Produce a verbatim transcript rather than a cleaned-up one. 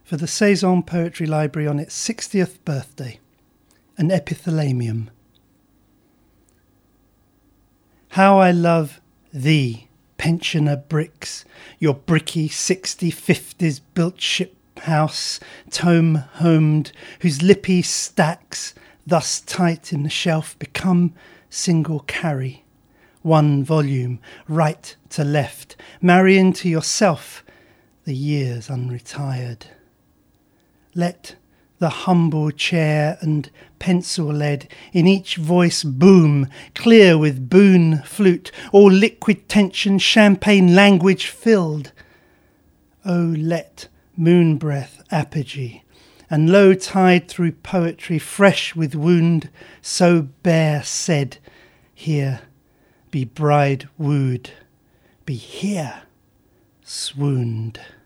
for the Saison Poetry Library on its sixtieth birthday, an epithalamium. How I love thee, pensioner bricks, your bricky sixty-fifties built ship house, tome-homed, whose lippy stacks, thus tight in the shelf, become single carry, one volume, right to left, marry into yourself the years unretired. Let the humble chair and pencil lead in each voice boom, clear with boon flute, all liquid tension, champagne language filled. Oh, let moon breath apogee, and low tide through poetry, fresh with wound, so bare said, here be bride wooed, be here swooned.